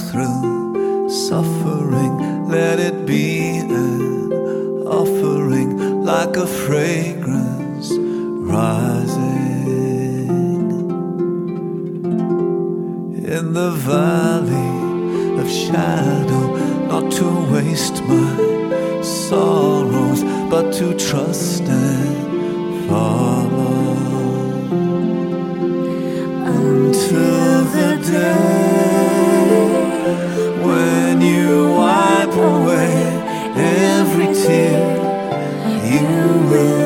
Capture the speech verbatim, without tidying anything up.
through suffering, let it be an offering like a fragrance rising in the valley of shadow, not to waste my sorrows, but to trust and follow until the day when you wipe away every tear. You will